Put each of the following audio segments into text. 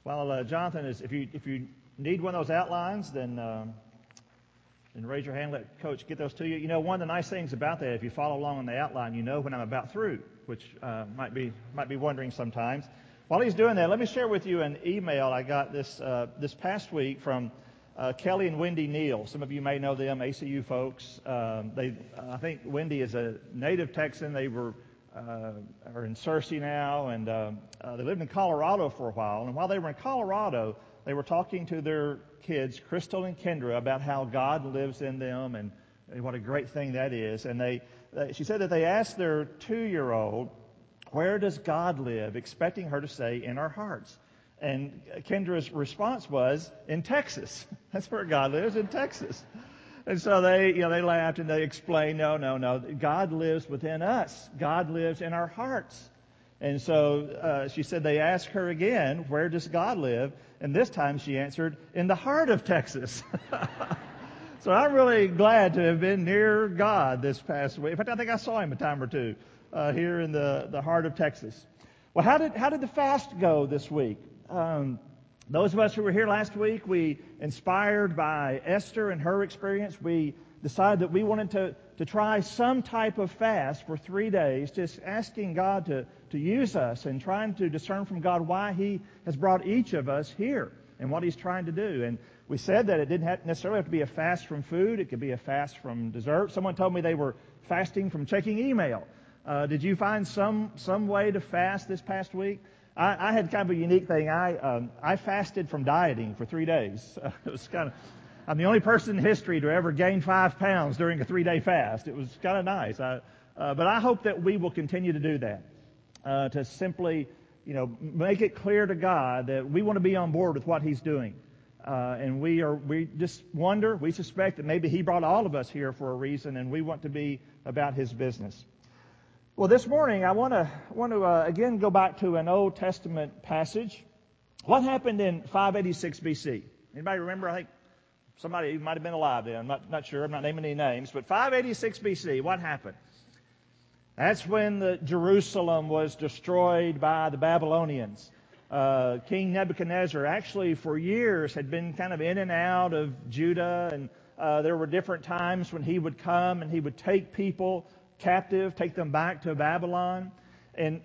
While Jonathan is, if you need one of those outlines, then raise your hand. Let Coach get those to you. You know, one of the nice things about that, if you follow along on the outline, you know when I'm about through, which might be wondering sometimes. While he's doing that, let me share with you an email I got this past week from Kelly and Wendy Neal. Some of you may know them, ACU folks. I think Wendy is a native Texan. They are in Searcy now, and they lived in Colorado for a while. And while they were in Colorado, they were talking to their kids, Crystal and Kendra, about how God lives in them and what a great thing that is. And she said that they asked their 2-year-old, "Where does God live?" expecting her to say, "In our hearts." And Kendra's response was, "In Texas." That's where God lives, in Texas. And so they laughed and they explained, no, God lives within us. God lives in our hearts. And so she said they asked her again, "Where does God live?" And this time she answered, "In the heart of Texas." So I'm really glad to have been near God this past week. In fact, I think I saw him a time or two here in the heart of Texas. Well, how did the fast go this week? Those of us who were here last week, we, inspired by Esther and her experience, we decided that we wanted to try some type of fast for 3 days, just asking God to use us and trying to discern from God why He has brought each of us here and what He's trying to do. And we said that it didn't necessarily have to be a fast from food. It could be a fast from dessert. Someone told me they were fasting from checking email. Did you find some way to fast this past week? I had kind of a unique thing. I fasted from dieting for 3 days. It was I'm the only person in history to ever gain 5 pounds during a 3-day fast. It was kind of nice. But I hope that we will continue to do that, to simply, make it clear to God that we want to be on board with what He's doing. And we just wonder, we suspect that maybe He brought all of us here for a reason, and we want to be about His business. Well, this morning I want to again go back to an Old Testament passage. What happened in 586 BC? Anybody remember? I think somebody might have been alive then. I'm not sure. I'm not naming any names. But 586 BC, what happened? That's when Jerusalem was destroyed by the Babylonians. King Nebuchadnezzar actually for years had been kind of in and out of Judah, and there were different times when he would come and he would take people captive, take them back to Babylon. In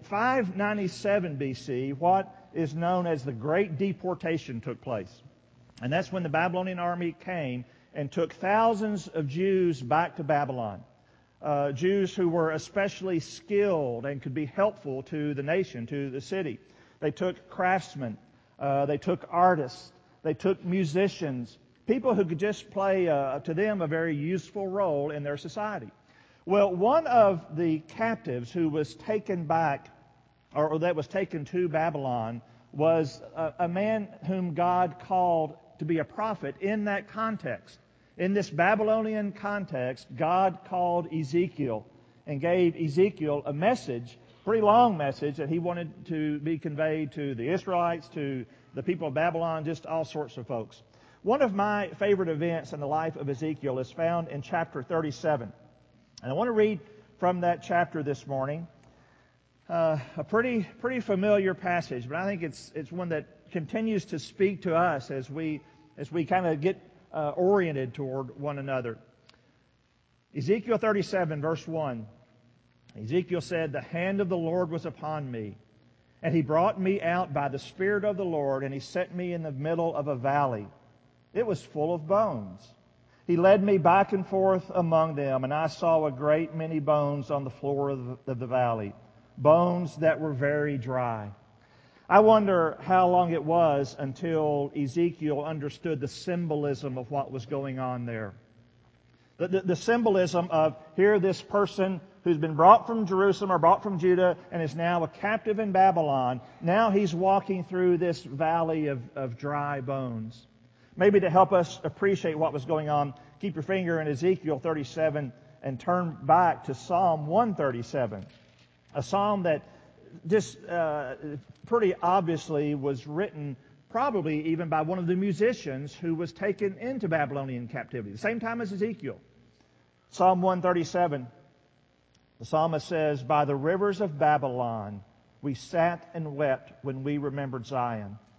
597 BC, what is known as the Great Deportation took place. And that's when the Babylonian army came and took thousands of Jews back to Babylon. Jews who were especially skilled and could be helpful to the nation, to the city. They took craftsmen. They took artists. They took musicians. People who could just play, to them, a very useful role in their society. Well, one of the captives who was taken back, or that was taken to Babylon, was a man whom God called to be a prophet in that context. In this Babylonian context, God called Ezekiel and gave Ezekiel a message, pretty long message, that he wanted to be conveyed to the Israelites, to the people of Babylon, just all sorts of folks. One of my favorite events in the life of Ezekiel is found in chapter 37. And I want to read from that chapter this morning. A pretty familiar passage, but I think it's one that continues to speak to us as we kind of get oriented toward one another. Ezekiel 37, verse 1. Ezekiel said, "The hand of the Lord was upon me, and He brought me out by the Spirit of the Lord, and He set me in the middle of a valley. It was full of bones. He led me back and forth among them, and I saw a great many bones on the floor of the valley, bones that were very dry." I wonder how long it was until Ezekiel understood the symbolism of what was going on there. The symbolism of here this person who's been brought from Jerusalem or brought from Judah and is now a captive in Babylon. Now he's walking through this valley of dry bones. Maybe to help us appreciate what was going on, keep your finger in Ezekiel 37 and turn back to Psalm 137. A psalm that just pretty obviously was written probably even by one of the musicians who was taken into Babylonian captivity, the same time as Ezekiel. Psalm 137, the psalmist says, "By the rivers of Babylon we sat and wept when we remembered Zion."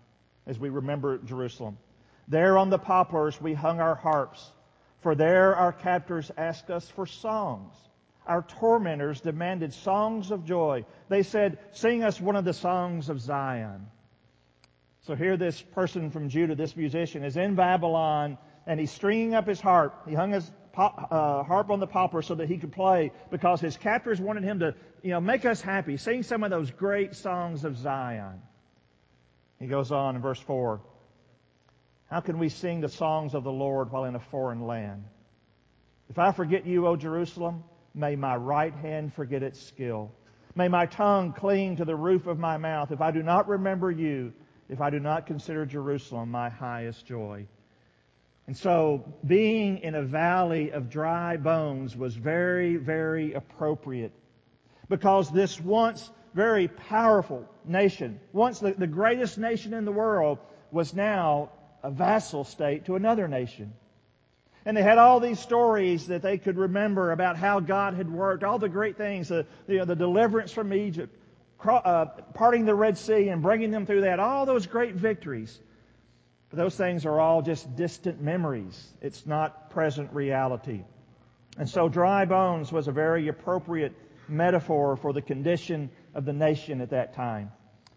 as we remember Jerusalem. There on the poplars we hung our harps, for there our captors asked us for songs. Our tormentors demanded songs of joy. They said, "Sing us one of the songs of Zion." So here this person from Judah, this musician, is in Babylon, and he's stringing up his harp. He hung his harp on the poplar so that he could play, because his captors wanted him to, make us happy. Sing some of those great songs of Zion. He goes on in verse 4. How can we sing the songs of the Lord while in a foreign land? If I forget you, O Jerusalem, may my right hand forget its skill. May my tongue cling to the roof of my mouth if I do not remember you, if I do not consider Jerusalem my highest joy. And so being in a valley of dry bones was very, very appropriate, because this once very powerful nation, once the greatest nation in the world, was now a vassal state to another nation. And they had all these stories that they could remember about how God had worked, all the great things, the deliverance from Egypt, parting the Red Sea and bringing them through that, all those great victories. But those things are all just distant memories. It's not present reality. And so dry bones was a very appropriate metaphor for the condition of the nation at that time.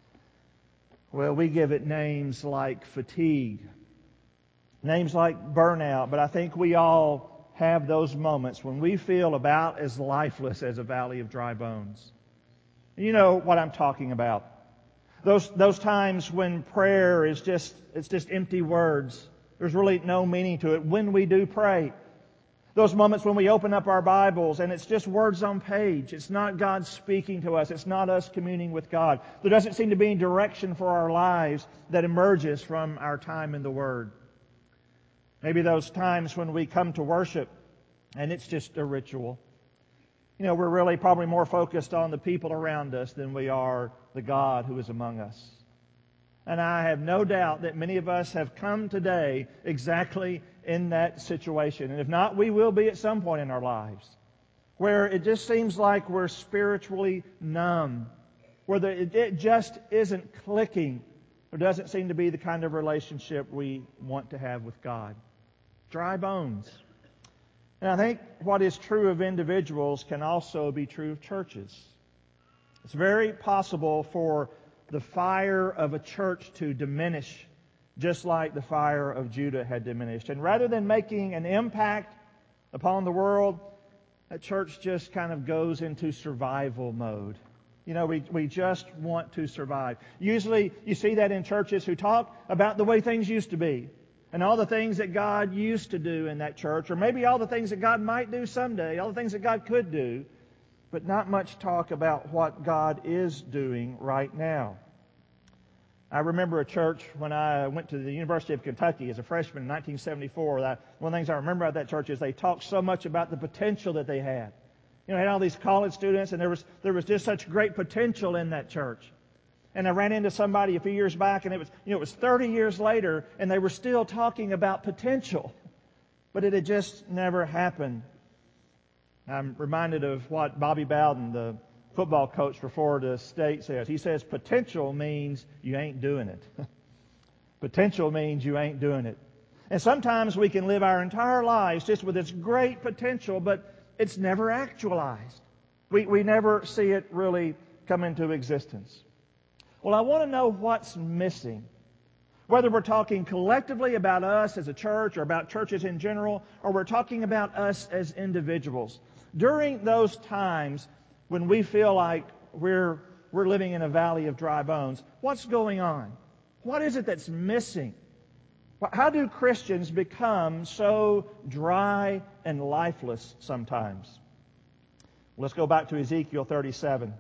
Well, we give it names like fatigue, names like burnout, but I think we all have those moments when we feel about as lifeless as a valley of dry bones. You know what I'm talking about. Those times when prayer is just empty words. There's really no meaning to it when we do pray. Those moments when we open up our Bibles and it's just words on page. It's not God speaking to us. It's not us communing with God. There doesn't seem to be any direction for our lives that emerges from our time in the Word. Maybe those times when we come to worship and it's just a ritual. We're really probably more focused on the people around us than we are the God who is among us. And I have no doubt that many of us have come today exactly in that situation. And if not, we will be at some point in our lives, where it just seems like we're spiritually numb, where it just isn't clicking. There doesn't seem to be the kind of relationship we want to have with God. Dry bones. And I think what is true of individuals can also be true of churches. It's very possible for the fire of a church to diminish, just like the fire of Judah had diminished. And rather than making an impact upon the world, a church just kind of goes into survival mode. We just want to survive. Usually you see that in churches who talk about the way things used to be, and all the things that God used to do in that church, or maybe all the things that God might do someday, all the things that God could do, but not much talk about what God is doing right now. I remember a church when I went to the University of Kentucky as a freshman in 1974. One of the things I remember about that church is they talked so much about the potential that they had. They had all these college students, and there was just such great potential in that church. And I ran into somebody a few years back, and it was 30 years later, and they were still talking about potential. But it had just never happened. I'm reminded of what Bobby Bowden, the football coach for Florida State, says. He says, potential means you ain't doing it. Potential means you ain't doing it. And sometimes we can live our entire lives just with this great potential, but it's never actualized. We never see it really come into existence. Well, I want to know what's missing. Whether we're talking collectively about us as a church or about churches in general, or we're talking about us as individuals. During those times when we feel like we're living in a valley of dry bones, what's going on? What is it that's missing? How do Christians become so dry and lifeless sometimes? Let's go back to Ezekiel 37.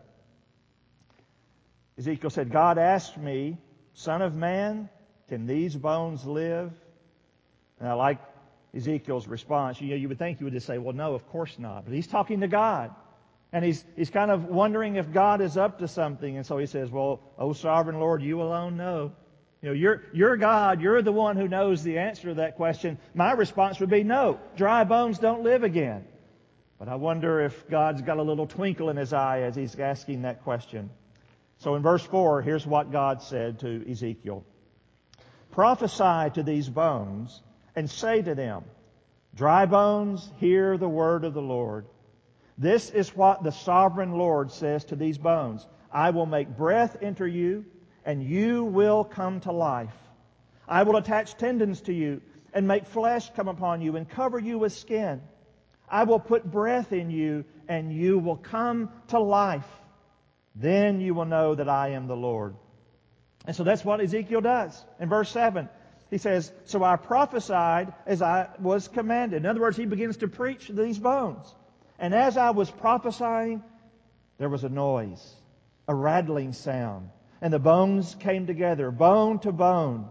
Ezekiel said, God asked me, Son of man, can these bones live? And I like Ezekiel's response. You would think he would just say, well, no, of course not. But he's talking to God. And he's kind of wondering if God is up to something. And so he says, well, O sovereign Lord, you alone know. You're God. You're the one who knows the answer to that question. My response would be, no, dry bones don't live again. But I wonder if God's got a little twinkle in his eye as he's asking that question. So in verse 4, here's what God said to Ezekiel. prophesy to these bones and say to them, dry bones, hear the word of the Lord. This is what the sovereign Lord says to these bones. I will make breath enter you, and you will come to life. I will attach tendons to you, and make flesh come upon you, and cover you with skin. I will put breath in you, and you will come to life. Then you will know that I am the Lord. And so that's what Ezekiel does. In verse 7, he says, so I prophesied as I was commanded. In other words, he begins to preach to these bones. And as I was prophesying, there was a noise, a rattling sound. And the bones came together, bone to bone.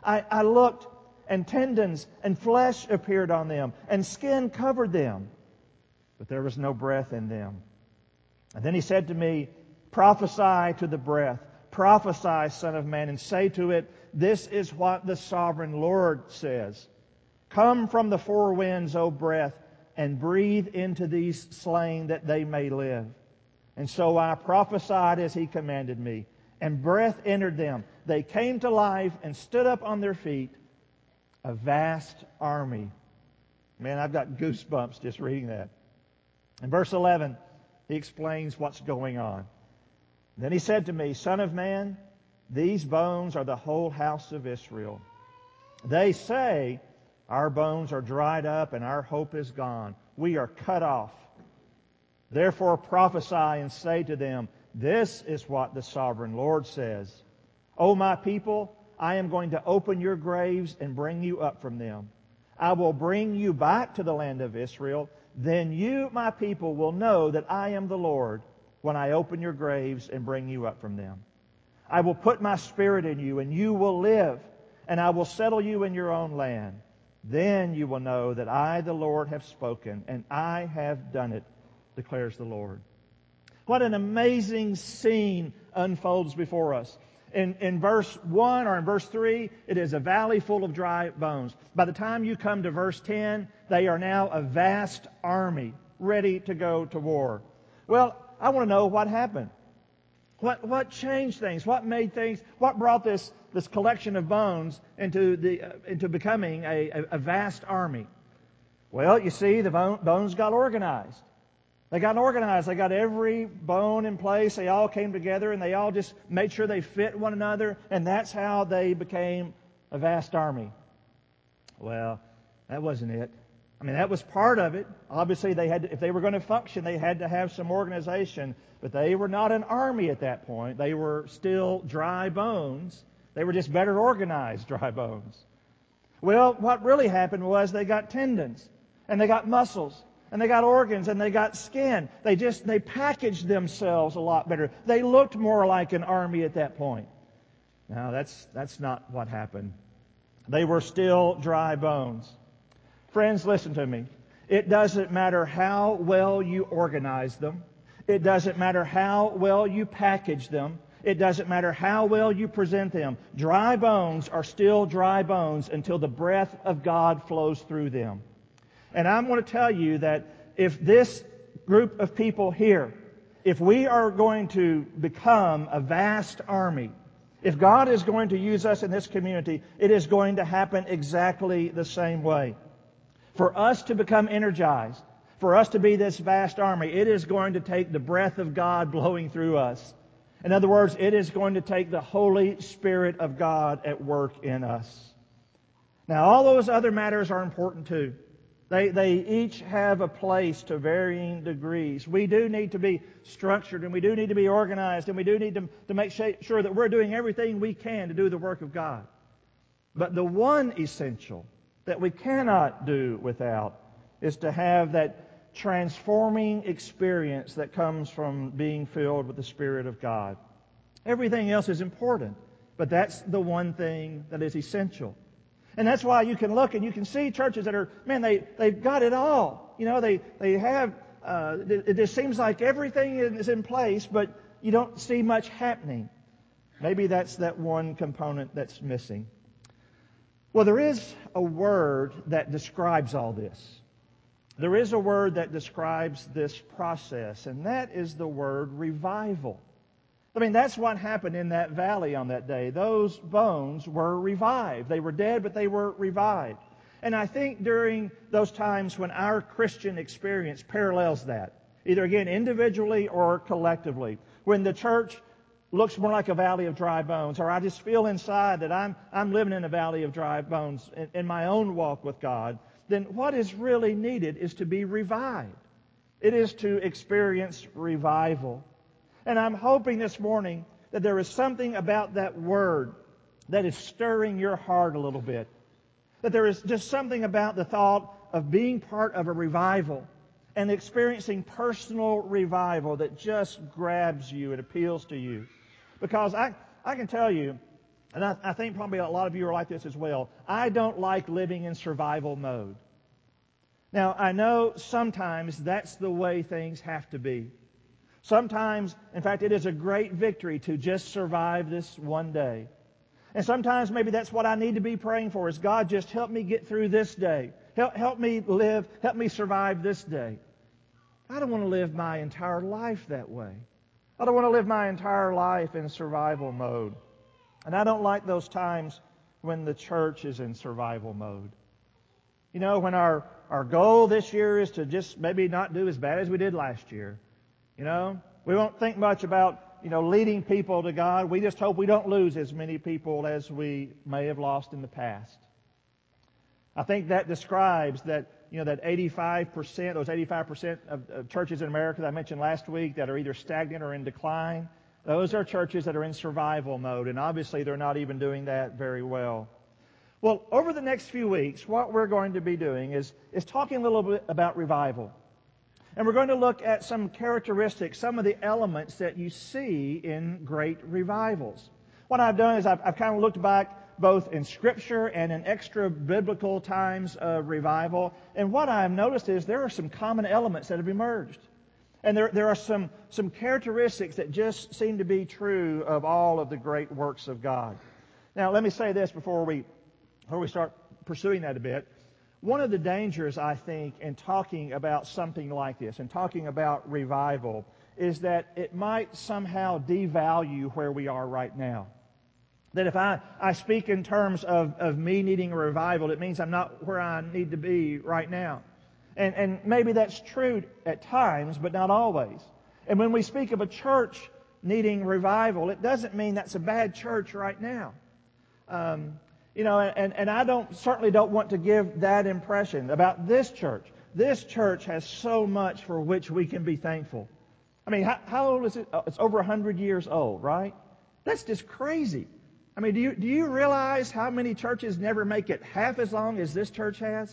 I looked, and tendons and flesh appeared on them, and skin covered them. But there was no breath in them. And then he said to me, prophesy to the breath. Prophesy, Son of Man, and say to it, this is what the sovereign Lord says. Come from the four winds, O breath, and breathe into these slain that they may live. And so I prophesied as he commanded me, and breath entered them. They came to life and stood up on their feet, a vast army. Man, I've got goosebumps just reading that. In verse 11, he explains what's going on. Then he said to me, Son of man, these bones are the whole house of Israel. They say, our bones are dried up and our hope is gone. We are cut off. Therefore prophesy and say to them, this is what the sovereign Lord says. O my people, I am going to open your graves and bring you up from them. I will bring you back to the land of Israel. Then you, my people, will know that I am the Lord when I open your graves and bring you up from them. I will put my spirit in you, and you will live, and I will settle you in your own land. Then you will know that I, the Lord, have spoken, and I have done it, declares the Lord. What an amazing scene unfolds before us. In verse 1 or in verse 3, it is a valley full of dry bones. By the time you come to verse 10, they are now a vast army ready to go to war. Well, I want to know what happened. What changed things? What brought this collection of bones into becoming a vast army? Well, you see, the bones got organized. They got organized. They got every bone in place. They all came together, and they all just made sure they fit one another, and that's how they became a vast army. Well, that wasn't it. I mean, that was part of it. Obviously, if they were going to function, they had to have some organization. But they were not an army at that point. They were still dry bones. They were just better organized dry bones. Well, what really happened was they got tendons, and they got muscles, and they got organs, and they got skin. They packaged themselves a lot better. They looked more like an army at that point. Now, that's not what happened. They were still dry bones. Friends, listen to me. It doesn't matter how well you organize them. It doesn't matter how well you package them. It doesn't matter how well you present them. Dry bones are still dry bones until the breath of God flows through them. And I'm going to tell you that if this group of people here, if we are going to become a vast army, if God is going to use us in this community, it is going to happen exactly the same way. For us to become energized, for us to be this vast army, it is going to take the breath of God blowing through us. In other words, it is going to take the Holy Spirit of God at work in us. Now, all those other matters are important too. They each have a place to varying degrees. We do need to be structured, and we do need to be organized, and we do need to make sure that we're doing everything we can to do the work of God. But the one essential that we cannot do without is to have that transforming experience that comes from being filled with the Spirit of God. Everything else is important, but that's the one thing that is essential. And that's why you can look and you can see churches that are, man, they've got it all. You know, they have, it just seems like everything is in place, but you don't see much happening. Maybe that's that one component that's missing. Well, there is a word that describes all this. There is a word that describes this process, and that is the word revival. I mean, that's what happened in that valley on that day. Those bones were revived. They were dead, but they were revived. And I think during those times when our Christian experience parallels that, either again individually or collectively, when the church looks more like a valley of dry bones, or I just feel inside that I'm living in a valley of dry bones in my own walk with God, then what is really needed is to be revived. It is to experience revival. And I'm hoping this morning that there is something about that word that is stirring your heart a little bit. That there is just something about the thought of being part of a revival and experiencing personal revival that just grabs you and appeals to you. Because I can tell you, and I think probably a lot of you are like this as well, I don't like living in survival mode. Now, I know sometimes that's the way things have to be. Sometimes, in fact, it is a great victory to just survive this one day. And sometimes maybe that's what I need to be praying for is, God, just help me get through this day. Help me live, help me survive this day. I don't want to live my entire life that way. I don't want to live my entire life in survival mode. And I don't like those times when the church is in survival mode. You know, when our goal this year is to just maybe not do as bad as we did last year. You know, we won't think much about, leading people to God. We just hope we don't lose as many people as we may have lost in the past. I think that describes that, that 85%, those 85% of churches in America that I mentioned last week that are either stagnant or in decline, those are churches that are in survival mode, and obviously they're not even doing that very well. Well, over the next few weeks, what we're going to be doing is talking a little bit about revival. And we're going to look at some characteristics, some of the elements that you see in great revivals. What I've done is I've kind of looked back both in Scripture and in extra-biblical times of revival. And what I've noticed is there are some common elements that have emerged. And there are some characteristics that just seem to be true of all of the great works of God. Now, let me say this before we start pursuing that a bit. One of the dangers, I think, in talking about something like this, and talking about revival, is that it might somehow devalue where we are right now. That if I speak in terms of me needing a revival, it means I'm not where I need to be right now. And maybe that's true at times, but not always. And when we speak of a church needing revival, it doesn't mean that's a bad church right now. And I certainly don't want to give that impression about this church. This church has so much for which we can be thankful. I mean, how old is it? Oh, it's over 100 years old, right? That's just crazy. I mean, do you realize how many churches never make it half as long as this church has?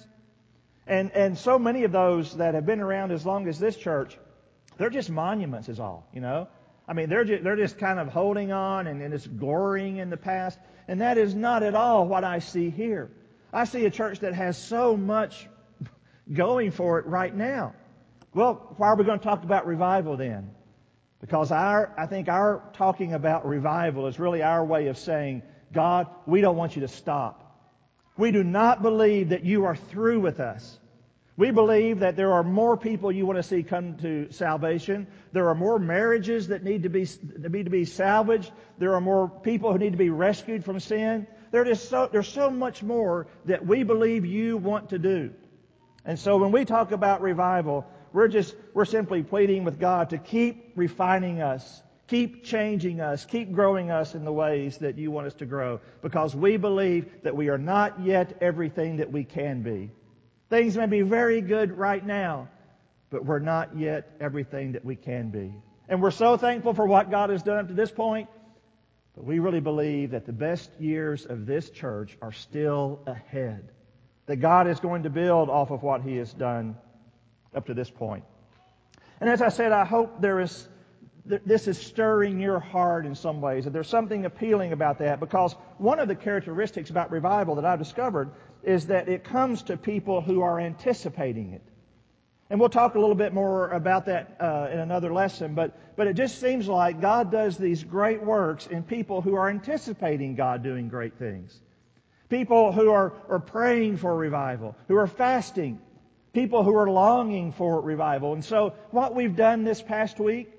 And so many of those that have been around as long as this church, they're just monuments is all, I mean, they're just kind of holding on and it's glorying in the past. And that is not at all what I see here. I see a church that has so much going for it right now. Well, why are we going to talk about revival then? Because I think our talking about revival is really our way of saying, God, we don't want you to stop. We do not believe that you are through with us. We believe that there are more people you want to see come to salvation. There are more marriages that need to be salvaged. There are more people who need to be rescued from sin. There's so much more that we believe you want to do. And so when we talk about revival, we're simply pleading with God to keep refining us, keep changing us, keep growing us in the ways that you want us to grow, because we believe that we are not yet everything that we can be. Things may be very good right now, but we're not yet everything that we can be. And we're so thankful for what God has done up to this point, but we really believe that the best years of this church are still ahead. That God is going to build off of what He has done up to this point. And as I said, I hope this is stirring your heart in some ways, that there's something appealing about that, because one of the characteristics about revival that I've discovered is that it comes to people who are anticipating it. And we'll talk a little bit more about that in another lesson, but it just seems like God does these great works in people who are anticipating God doing great things. People who are praying for revival, who are fasting, people who are longing for revival. And so what we've done this past week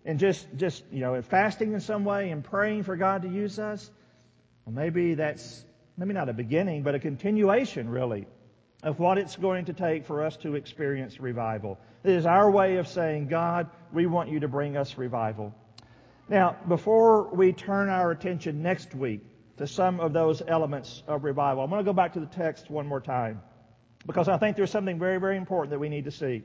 and just fasting in some way and praying for God to use us, well, maybe that's maybe not a beginning, but a continuation, really, of what it's going to take for us to experience revival. It is our way of saying, God, we want you to bring us revival. Now, before we turn our attention next week to some of those elements of revival, I'm going to go back to the text one more time, because I think there's something very, very important that we need to see.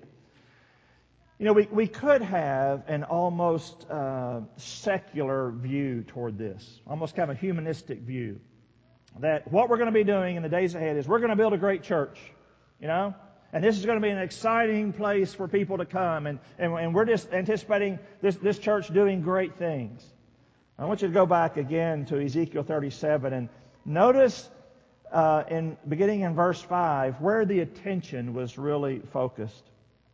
We could have an almost secular view toward this, almost kind of a humanistic view, that what we're going to be doing in the days ahead is we're going to build a great church, and this is going to be an exciting place for people to come, and we're just anticipating this church doing great things. I want you to go back again to Ezekiel 37 and notice beginning in verse 5 where the attention was really focused.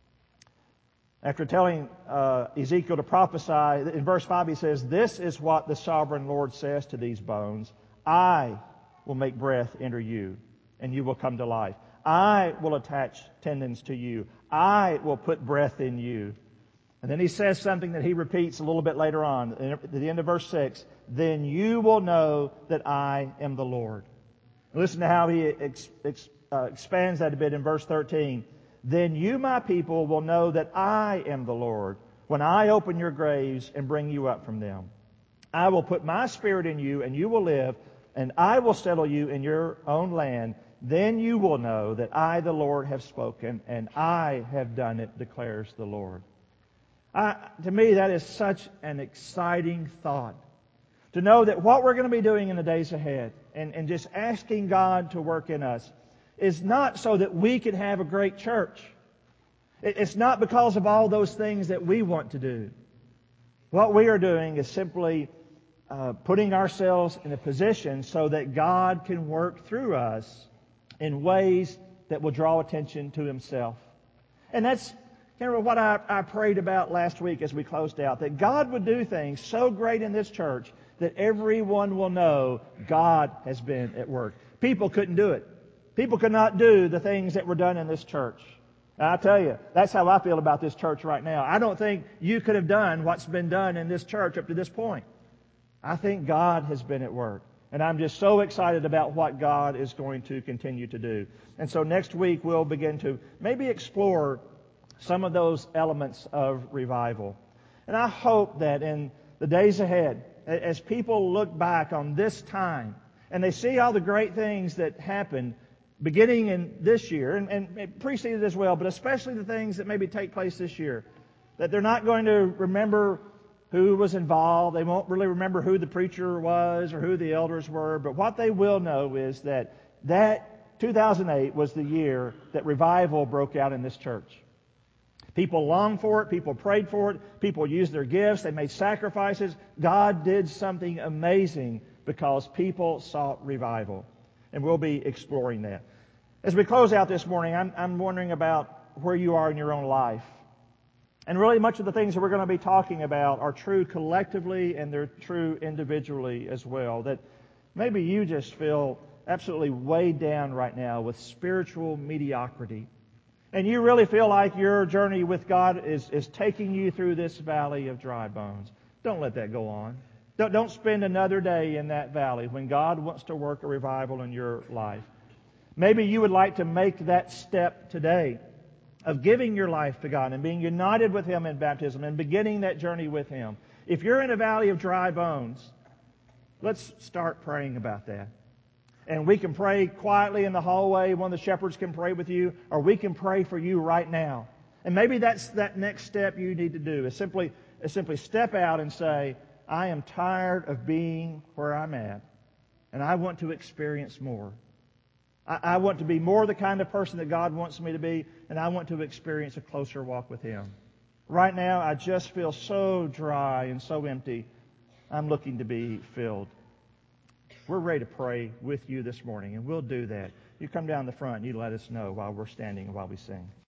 After telling Ezekiel to prophesy, in verse 5 he says, "This is what the sovereign Lord says to these bones. I will make breath enter you, and you will come to life. I will attach tendons to you. I will put breath in you." And then he says something that he repeats a little bit later on, at the end of verse 6. "Then you will know that I am the Lord." Listen to how he expands that a bit in verse 13. "Then you, my people, will know that I am the Lord when I open your graves and bring you up from them. I will put my spirit in you, and you will live, and I will settle you in your own land. Then you will know that I, the Lord, have spoken, and I have done it, declares the Lord." To me, that is such an exciting thought. To know that what we're going to be doing in the days ahead, and just asking God to work in us, is not so that we can have a great church. It's not because of all those things that we want to do. What we are doing is simply putting ourselves in a position so that God can work through us in ways that will draw attention to Himself. And that's kind of what I prayed about last week as we closed out, that God would do things so great in this church that everyone will know God has been at work. People couldn't do it. People could not do the things that were done in this church. And I tell you, that's how I feel about this church right now. I don't think you could have done what's been done in this church up to this point. I think God has been at work. And I'm just so excited about what God is going to continue to do. And so next week we'll begin to maybe explore some of those elements of revival. And I hope that in the days ahead, as people look back on this time and they see all the great things that happened beginning in this year, and preceded as well, but especially the things that maybe take place this year, that they're not going to remember who was involved. They won't really remember who the preacher was or who the elders were. But what they will know is that 2008 was the year that revival broke out in this church. People longed for it. People prayed for it. People used their gifts. They made sacrifices. God did something amazing because people sought revival. And we'll be exploring that. As we close out this morning, I'm wondering about where you are in your own life. And really much of the things that we're going to be talking about are true collectively and they're true individually as well. That maybe you just feel absolutely weighed down right now with spiritual mediocrity. And you really feel like your journey with God is taking you through this valley of dry bones. Don't let that go on. Don't spend another day in that valley when God wants to work a revival in your life. Maybe you would like to make that step today of giving your life to God and being united with Him in baptism and beginning that journey with Him. If you're in a valley of dry bones, let's start praying about that. And we can pray quietly in the hallway. One of the shepherds can pray with you, or we can pray for you right now. And maybe that's that next step you need to do, is simply step out and say, I am tired of being where I'm at, and I want to experience more. I want to be more the kind of person that God wants me to be, and I want to experience a closer walk with Him. Right now, I just feel so dry and so empty. I'm looking to be filled. We're ready to pray with you this morning, and we'll do that. You come down the front and you let us know while we're standing and while we sing.